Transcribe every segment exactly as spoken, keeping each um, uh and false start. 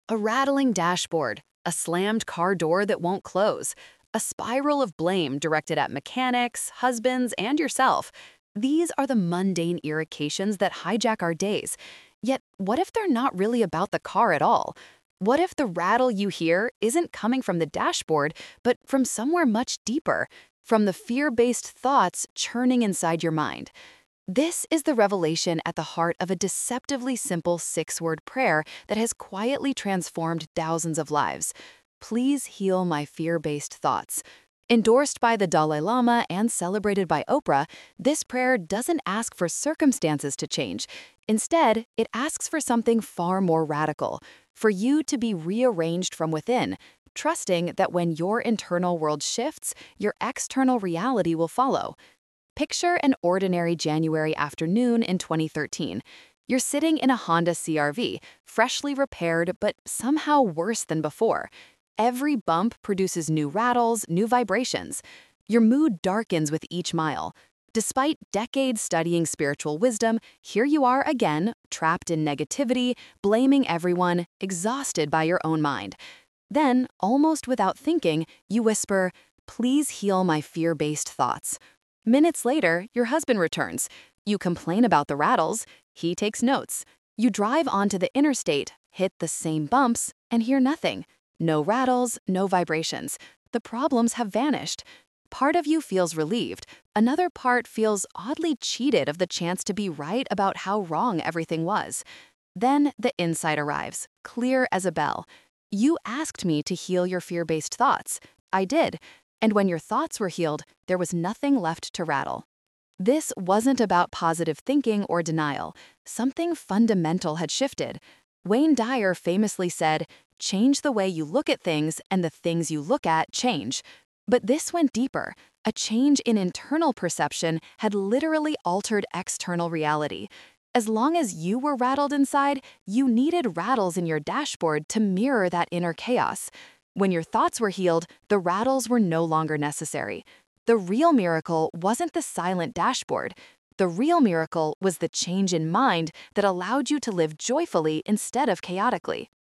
A rattling dashboard, a slammed car door that won't close, a spiral of blame directed at mechanics, husbands, and yourself. These are the mundane irritations that hijack our days. Yet, what if they're not really about the car at all? What if the rattle you hear isn't coming from the dashboard, but from somewhere much deeper, from the fear-based thoughts churning inside your mind? This is the revelation at the heart of a deceptively simple six-word prayer that has quietly transformed thousands of lives. Please heal my fear-based thoughts. Endorsed by the Dalai Lama and celebrated by Oprah, this prayer doesn't ask for circumstances to change. Instead, it asks for something far more radical, for you to be rearranged from within, trusting that when your internal world shifts, your external reality will follow. Picture an ordinary January afternoon in twenty thirteen. You're sitting in a Honda C R V, freshly repaired but somehow worse than before. Every bump produces new rattles, new vibrations. Your mood darkens with each mile. Despite decades studying spiritual wisdom, here you are again, trapped in negativity, blaming everyone, exhausted by your own mind. Then, almost without thinking, you whisper, "Please heal my fear-based thoughts." Minutes later, your husband returns. You complain about the rattles. He takes notes. You drive onto the interstate, hit the same bumps, and hear nothing. No rattles, no vibrations. The problems have vanished. Part of you feels relieved. Another part feels oddly cheated of the chance to be right about how wrong everything was. Then the insight arrives, clear as a bell. You asked me to heal your fear-based thoughts. I did. And when your thoughts were healed, there was nothing left to rattle. This wasn't about positive thinking or denial. Something fundamental had shifted. Wayne Dyer famously said, "Change the way you look at things, and the things you look at change." But this went deeper. A change in internal perception had literally altered external reality. As long as you were rattled inside, you needed rattles in your dashboard to mirror that inner chaos. When your thoughts were healed, the rattles were no longer necessary. The real miracle wasn't the silent dashboard. The real miracle was the change in mind that allowed you to live joyfully instead of chaotically.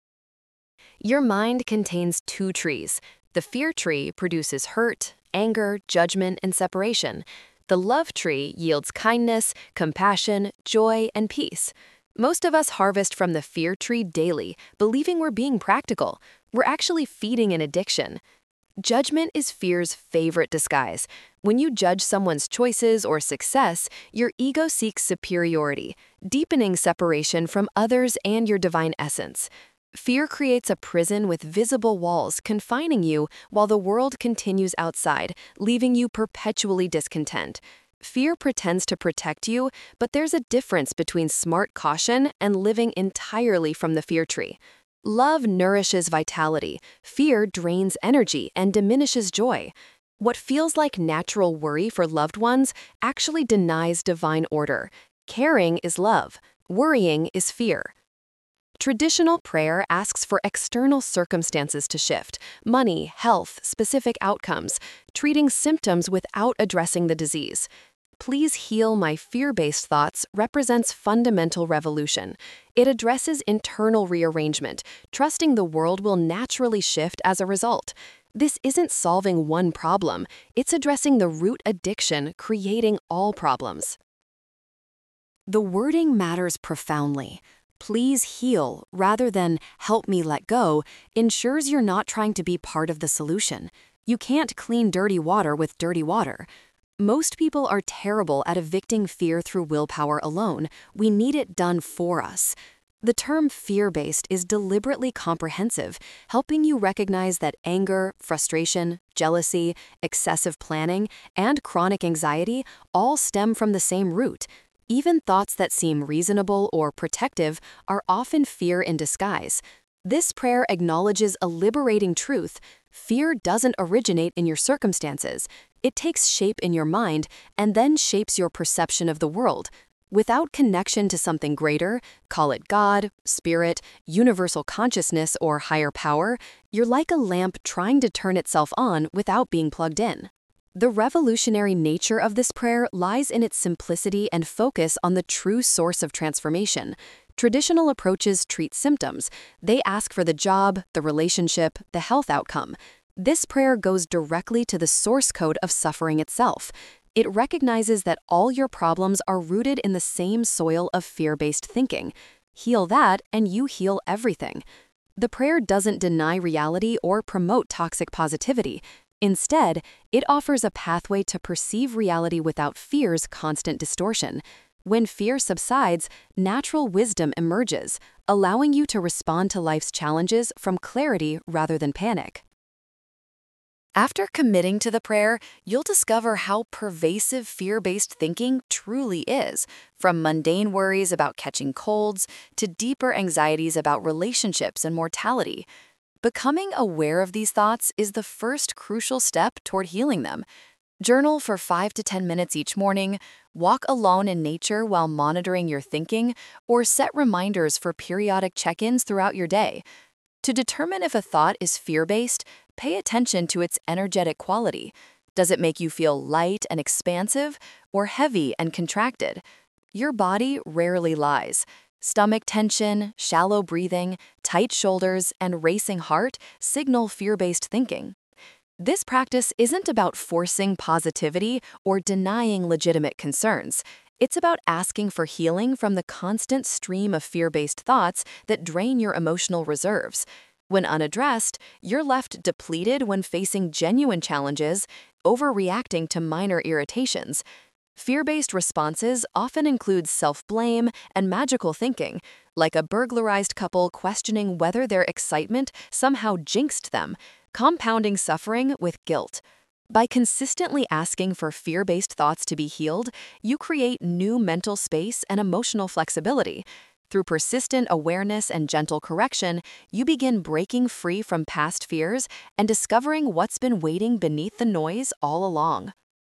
Your mind contains two trees. The fear tree produces hurt, anger, judgment, and separation. The love tree yields kindness, compassion, joy, and peace. Most of us harvest from the fear tree daily, believing we're being practical. We're actually feeding an addiction. Judgment is fear's favorite disguise. When you judge someone's choices or success, your ego seeks superiority, deepening separation from others and your divine essence. Fear creates a prison with visible walls confining you while the world continues outside, leaving you perpetually discontent. Fear pretends to protect you, but there's a difference between smart caution and living entirely from the fear tree. Love nourishes vitality. Fear drains energy and diminishes joy. What feels like natural worry for loved ones actually denies divine order. Caring is love. Worrying is fear. Traditional prayer asks for external circumstances to shift: money, health, specific outcomes, treating symptoms without addressing the disease. Please heal my fear-based thoughts represents fundamental revolution. It addresses internal rearrangement, trusting the world will naturally shift as a result. This isn't solving one problem, it's addressing the root addiction, creating all problems. The wording matters profoundly. Please heal, rather than help me let go, ensures you're not trying to be part of the solution. You can't clean dirty water with dirty water. Most people are terrible at evicting fear through willpower alone. We need it done for us. The term fear-based is deliberately comprehensive, helping you recognize that anger, frustration, jealousy, excessive planning, and chronic anxiety all stem from the same root. Even thoughts that seem reasonable or protective are often fear in disguise. This prayer acknowledges a liberating truth. Fear doesn't originate in your circumstances. It takes shape in your mind and then shapes your perception of the world. Without connection to something greater, call it God, spirit, universal consciousness, or higher power, you're like a lamp trying to turn itself on without being plugged in. The revolutionary nature of this prayer lies in its simplicity and focus on the true source of transformation. Traditional approaches treat symptoms. They ask for the job, the relationship, the health outcome. This prayer goes directly to the source code of suffering itself. It recognizes that all your problems are rooted in the same soil of fear-based thinking. Heal that, and you heal everything. The prayer doesn't deny reality or promote toxic positivity. Instead, it offers a pathway to perceive reality without fear's constant distortion. When fear subsides, natural wisdom emerges, allowing you to respond to life's challenges from clarity rather than panic. After committing to the prayer, you'll discover how pervasive fear-based thinking truly is, from mundane worries about catching colds to deeper anxieties about relationships and mortality. Becoming aware of these thoughts is the first crucial step toward healing them. Journal for five to ten minutes each morning, walk alone in nature while monitoring your thinking, or set reminders for periodic check-ins throughout your day. To determine if a thought is fear-based, pay attention to its energetic quality. Does it make you feel light and expansive, or heavy and contracted? Your body rarely lies. Stomach tension, shallow breathing, tight shoulders, and racing heart signal fear-based thinking. This practice isn't about forcing positivity or denying legitimate concerns. It's about asking for healing from the constant stream of fear-based thoughts that drain your emotional reserves. When unaddressed, you're left depleted when facing genuine challenges, overreacting to minor irritations. Fear-based responses often include self-blame and magical thinking, like a burglarized couple questioning whether their excitement somehow jinxed them, compounding suffering with guilt. By consistently asking for fear-based thoughts to be healed, you create new mental space and emotional flexibility. Through persistent awareness and gentle correction, you begin breaking free from past fears and discovering what's been waiting beneath the noise all along.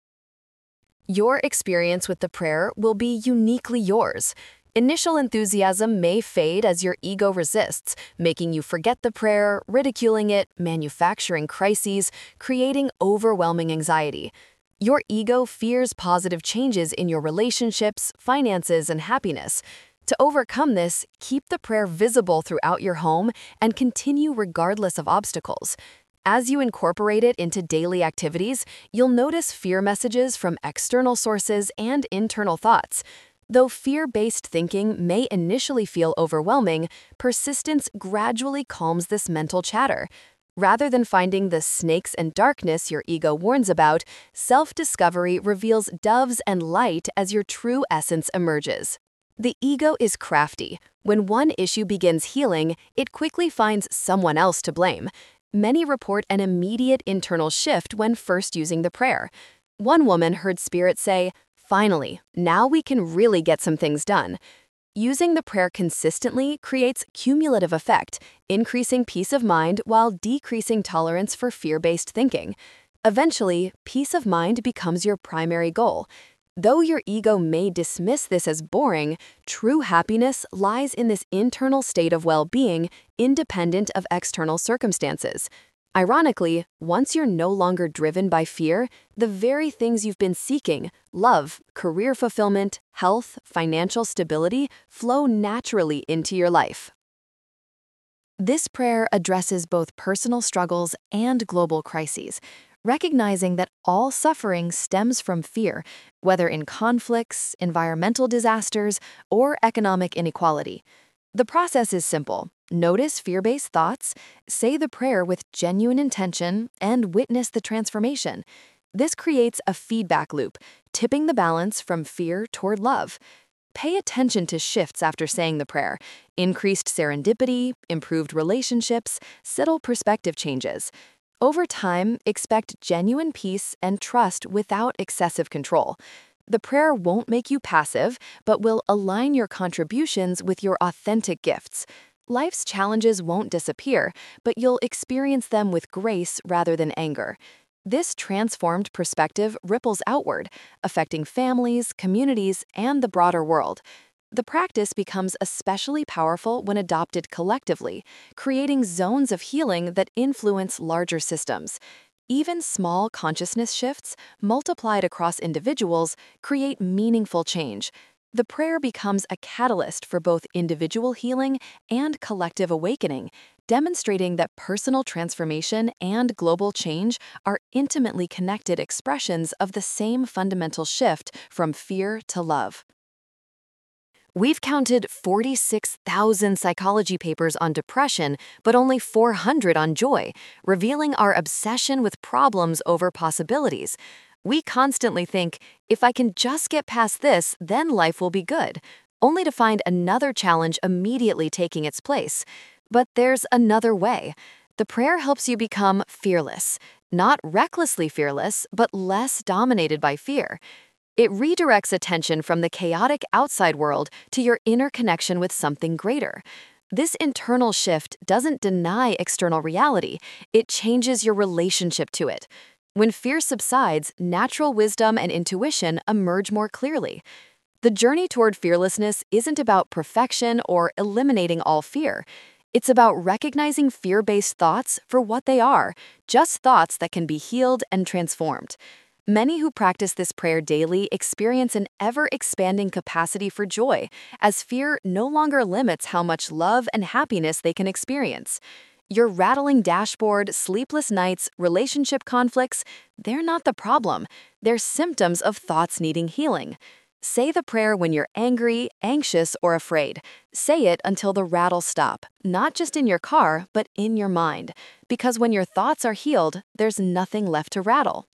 Your experience with the prayer will be uniquely yours. Initial enthusiasm may fade as your ego resists, making you forget the prayer, ridiculing it, manufacturing crises, creating overwhelming anxiety. Your ego fears positive changes in your relationships, finances, and happiness. To overcome this, keep the prayer visible throughout your home and continue regardless of obstacles. As you incorporate it into daily activities, you'll notice fear messages from external sources and internal thoughts. Though fear-based thinking may initially feel overwhelming, persistence gradually calms this mental chatter. Rather than finding the snakes and darkness your ego warns about, self-discovery reveals doves and light as your true essence emerges. The ego is crafty. When one issue begins healing, it quickly finds someone else to blame. Many report an immediate internal shift when first using the prayer. One woman heard Spirit say, "Finally, now we can really get some things done." Using the prayer consistently creates cumulative effect, increasing peace of mind while decreasing tolerance for fear-based thinking. Eventually, peace of mind becomes your primary goal. Though your ego may dismiss this as boring, true happiness lies in this internal state of well-being, independent of external circumstances. Ironically, once you're no longer driven by fear, the very things you've been seeking, love, career fulfillment, health, financial stability, flow naturally into your life. This prayer addresses both personal struggles and global crises, recognizing that all suffering stems from fear, whether in conflicts, environmental disasters, or economic inequality. The process is simple. Notice fear-based thoughts, say the prayer with genuine intention, and witness the transformation. This creates a feedback loop, tipping the balance from fear toward love. Pay attention to shifts after saying the prayer: increased serendipity, improved relationships, subtle perspective changes. Over time, expect genuine peace and trust without excessive control. The prayer won't make you passive, but will align your contributions with your authentic gifts. Life's challenges won't disappear, but you'll experience them with grace rather than anger. This transformed perspective ripples outward, affecting families, communities, and the broader world. The practice becomes especially powerful when adopted collectively, creating zones of healing that influence larger systems. Even small consciousness shifts, multiplied across individuals, create meaningful change. The prayer becomes a catalyst for both individual healing and collective awakening, demonstrating that personal transformation and global change are intimately connected expressions of the same fundamental shift from fear to love. We've counted forty-six thousand psychology papers on depression, but only four hundred on joy, revealing our obsession with problems over possibilities. We constantly think, if I can just get past this, then life will be good, only to find another challenge immediately taking its place. But there's another way. The prayer helps you become fearless, not recklessly fearless, but less dominated by fear. It redirects attention from the chaotic outside world to your inner connection with something greater. This internal shift doesn't deny external reality, it changes your relationship to it. When fear subsides, natural wisdom and intuition emerge more clearly. The journey toward fearlessness isn't about perfection or eliminating all fear. It's about recognizing fear-based thoughts for what they are, just thoughts that can be healed and transformed. Many who practice this prayer daily experience an ever-expanding capacity for joy, as fear no longer limits how much love and happiness they can experience. Your rattling dashboard, sleepless nights, relationship conflicts, they're not the problem. They're symptoms of thoughts needing healing. Say the prayer when you're angry, anxious, or afraid. Say it until the rattle stop, not just in your car, but in your mind. Because when your thoughts are healed, there's nothing left to rattle.